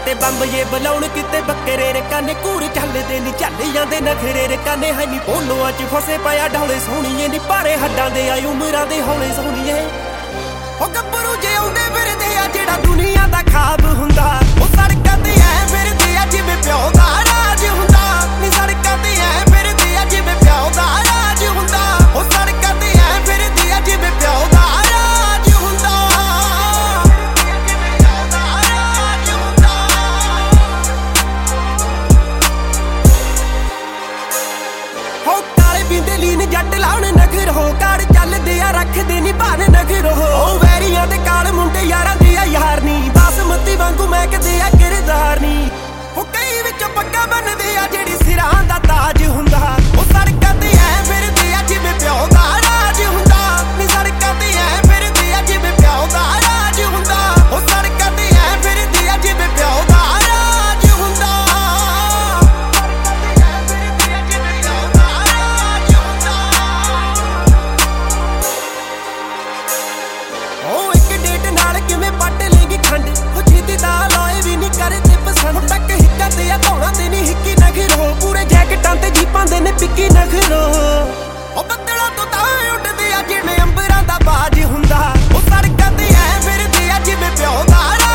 ਕਿਤੇ ਬੰਬ ਜੇ ਬਲਾਉਣ ਕਿਤੇ ਬੱਕਰੇ ਰਕਾਨੇ ਘੂਰ ਚੱਲਦੇ ਨੀ ਚੱਲ ਜਾਂਦੇ ਨਖਰੇ ਰਕਾਨੇ ਹੈ ਨੀ ਪੋਲੋਆਂ ਚ ਫਸੇ ਪਿਆ ਢੋਲੇ ਸੋਹਣੀਏ ਨੀ ਭਾਰੇ ਹੱਡਾਂ ਦੇ ਆ ਉਮਰਾਂ ਦੇ ਹੌਲੇ ਸੋਹਣੀਏ ਉਹ ਗੱਭਰੂ ਜੇ ਆਉਂਦੇ ਫਿਰਦੇ ਆ ਜਿਹੜਾ ਦੁਨੀਆ ਦਾ ਖਾਬ ਹੁੰਦਾ ਉਹ ਸੜਕਾਂ ਤੇ ਐ ਫਿਰਦੇ ਆ ਜਿਵੇਂ ਪਿਓ ਦਾ ਰਾਜ ਹੁੰਦਾ ਨੀ ਸੜਕਾਂ ਤੇ ਐ ਫਿਰਦੇ ਆ ਜਿਵੇਂ ਪਿਓ ਦਾ ਰਾਜ ਹੁੰਦਾ ਉਹ ਸੜਕਾਂ ਤੇ ਐ ਫਿਰਦੇ ਆ ਜਿਵੇਂ ਪਿਓ ਦਾ ਰਾਜ ਹੁੰਦਾ ਹੋ ਕਾਲੇ ਪੀਂਦੇ ਲੀਨ ਜੱਟ ਲਾਉਣ ਨਖਰ ਹੋ ਕਾੜ ਚੱਲਦੇ ਆ ਰੱਖਦੇ ਨੀ ਭਾਨ ਨਖਰ ਹੋ ਵੈਰੀਆਂ ਦੇ ਕਾਲ ਮੁੰਡੇ ਯਾਰਾਂ ਦੀ ਆ ਯਾਰ ਨੀ ਬਾਸਮਤੀ ਵਾਂਗੂ ਮਹਿਕਦੇ ਆ ਕਿਰਦਾਰ ਨੀ ਉਹ ਕਈ ਵਿੱਚੋਂ ਪੱਗਾਂ ਬੰਨਦੇ ਆ ਜਿਹੜੀ ਸਿਰਾਂ ਦਾ ਤਾਜ ਹੁੰਦਾ ਉਹ ਸੜਕਾਂ ਤੇ ਐ ਫਿਰਦੇ ਆ ਜਿਵੇਂ ਪਿਓ ਦਾ ਰਾਜ ਹੁੰਦਾ ਨੀ ਸੜਕਾਂ ਤੇ ਐ ਫਿਰਦੇ ਆ ਜਿਵੇਂ ਪਿਓ ਦਾ ਰਾਜ ਹੁੰਦਾ ਉਹ ਸੜਕਾਂ ਤੇ ਐ ਫਿਰਦੇ ਆ ਜਿਵੇਂ ਪਿਓ ਦਾ ਰਾਜ ਹੁੰਦਾ ਉਹ ਇੱਕ ਡੇਟ ਨਾਲ ਕਿਵੇਂ ਪੱਟ ਲੇਗੀ ਖੰਡ ਉਹ ਛੇਤੀ ਦਾ ਲੋਏ ਵੀ ਨਹੀਂ ਕਰਦੇ ਪਸੰਦ ਤੱਕ ਹਿੱਕਾਂ ਤੇ ਆ ਧੌਣਾ ਤੇ ਨਹੀਂ ਹਿੱਕੀ ਨਖਰੋ ਪੂਰੇ ਜੈਕਟਾਂ ਤੇ ਜੀਪਾਂ ਦੇ ਨੇ ਪਿੱਕੀ ਨਖਰੋ ਉਹ ਬੱਦਲਾਂ ਤੋਂ ਤਾਂ ਉੱਡਦੇ ਆ ਜਿਵੇਂ ਅੰਬਰਾਂ ਦਾ ਬਾਜ ਹੁੰਦਾ ਉਹ ਸੜਕਾਂ ਤੇ ਐ ਫਿਰਦੇ ਆ ਜਿਵੇਂ ਪਿਓ ਦਾ